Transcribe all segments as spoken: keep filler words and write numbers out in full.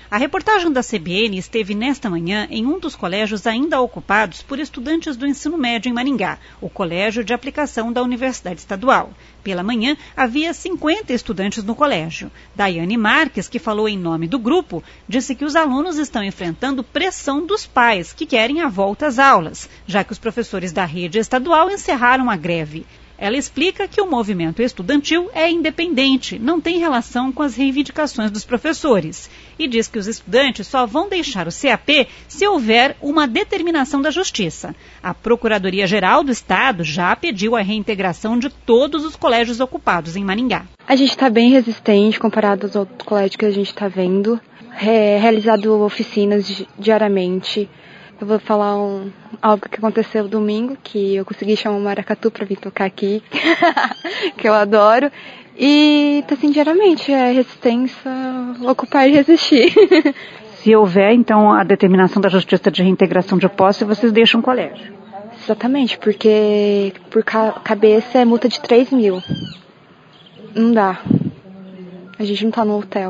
A reportagem da C B N esteve nesta manhã em um dos colégios ainda ocupados por estudantes do ensino médio em Maringá, o Colégio de Aplicação da Universidade Estadual. Pela manhã, havia cinquenta estudantes no colégio. Daiane Marques, que falou em nome do grupo, disse que os alunos estão enfrentando pressão dos pais, que querem a volta às aulas, já que os professores da rede estadual encerraram a greve. Ela explica que o movimento estudantil é independente, não tem relação com as reivindicações dos professores. E diz que os estudantes só vão deixar o C A P se houver uma determinação da Justiça. A Procuradoria-Geral do Estado já pediu a reintegração de todos os colégios ocupados em Maringá. A gente está bem resistente comparado aos outros colégios que a gente está vendo. É realizado oficinas diariamente. Eu vou falar um, algo que aconteceu domingo, que eu consegui chamar o maracatu para vir tocar aqui, que eu adoro. E tá assim, diariamente, é resistência, ocupar e resistir. Se houver, então, a determinação da Justiça de reintegração de posse, vocês deixam o colégio? Exatamente, porque por ca- cabeça é multa de três mil. Não dá. A gente não tá no hotel.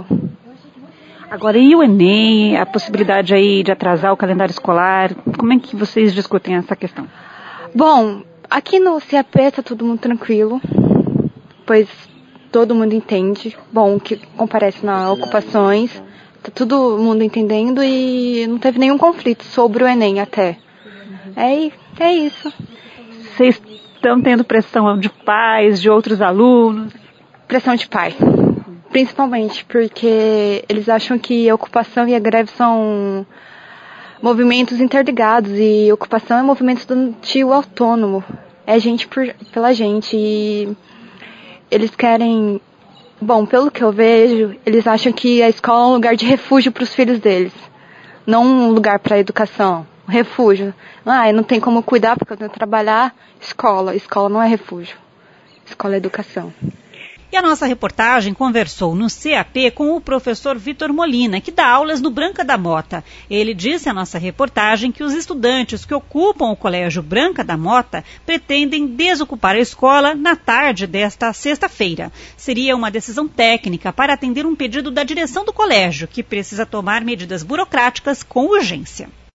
Agora, e o Enem, a possibilidade aí de atrasar o calendário escolar? Como é que vocês discutem essa questão? Bom, aqui no C A P tá todo mundo tranquilo, pois todo mundo entende. Bom, que comparece nas ocupações, tá todo mundo entendendo e não teve nenhum conflito sobre o Enem até. É, é isso. Vocês estão tendo pressão de pais, de outros alunos? Pressão de pai. Principalmente porque eles acham que a ocupação e a greve são movimentos interligados e ocupação é movimento estudantil autônomo. É gente por, pela gente e eles querem... Bom, pelo que eu vejo, eles acham que a escola é um lugar de refúgio para os filhos deles. Não um lugar para a educação. Um refúgio. Ah, não tem como cuidar porque eu tenho que trabalhar. Escola. Escola não é refúgio. Escola é educação. E a nossa reportagem conversou no C A P com o professor Vitor Molina, que dá aulas no Branca da Mota. Ele disse à nossa reportagem que os estudantes que ocupam o Colégio Branca da Mota pretendem desocupar a escola na tarde desta sexta-feira. Seria uma decisão técnica para atender um pedido da direção do colégio, que precisa tomar medidas burocráticas com urgência.